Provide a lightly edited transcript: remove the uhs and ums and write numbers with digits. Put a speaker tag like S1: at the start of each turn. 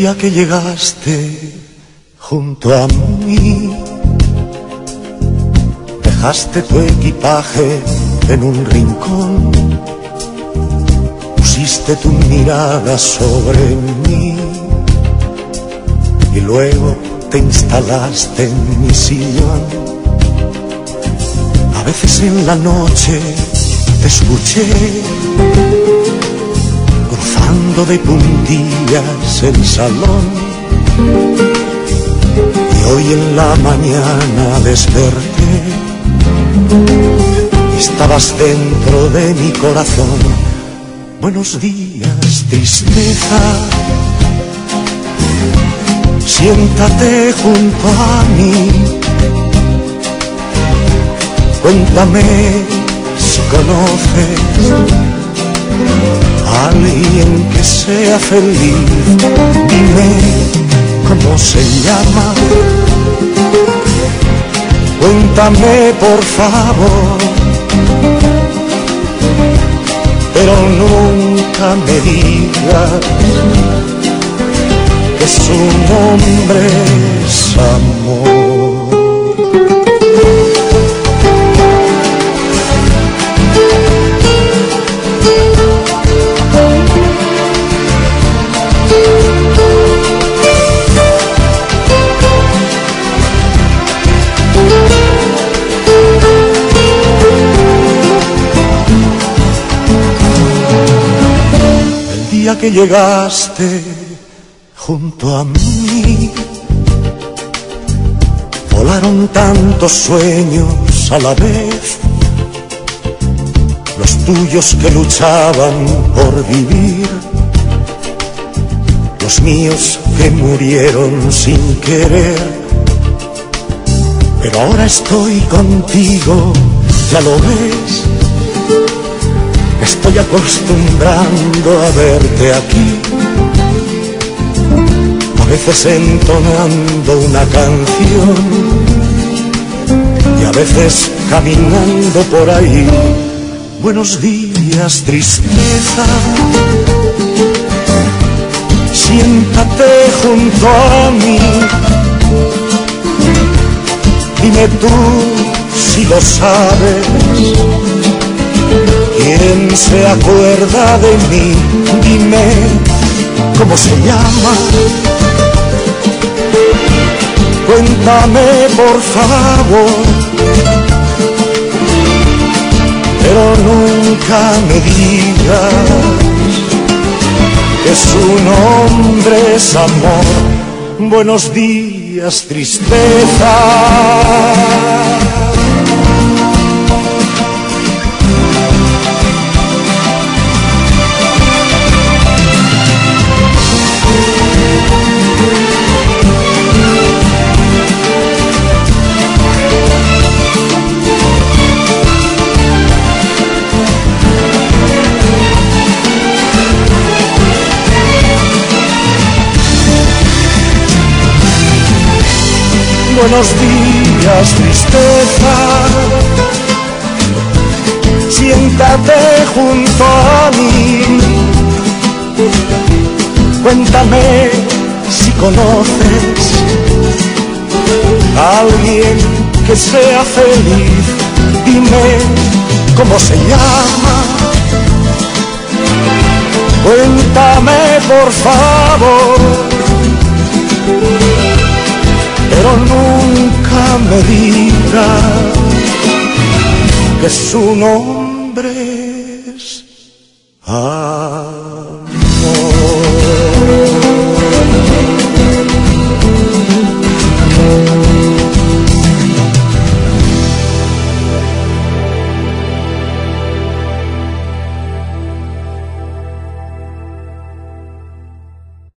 S1: día que llegaste junto a mí, dejaste tu equipaje en un rincón, pusiste tu mirada sobre mí y luego te instalaste en mi sillón. A veces en la noche te escuché cruzando de puntillas el salón, y hoy en la mañana desperté y estabas dentro de mi corazón. Buenos días, tristeza, siéntate junto a mí, cuéntame si conoces a alguien que sea feliz. Dime cómo se llama, cuéntame por favor, pero nunca me digas que su nombre es amor. El día que llegaste junto a mí, volaron tantos sueños a la vez, los tuyos que luchaban por vivir, los míos que murieron sin querer. Pero ahora estoy contigo, ya lo ves, me estoy acostumbrando a verte aquí, a veces entonando una canción y a veces caminando por ahí. Buenos días, tristeza, siéntate junto a mí, dime tú si lo sabes, ¿quién se acuerda de mí? Dime cómo se llama, cuéntame por favor, pero nunca me digas que su nombre es amor. Buenos días, tristeza. Buenos días, tristeza, siéntate junto a mí, cuéntame si conoces a alguien que sea feliz. Dime cómo se llama, cuéntame por favor, pero nunca me digas que su nombre es amor.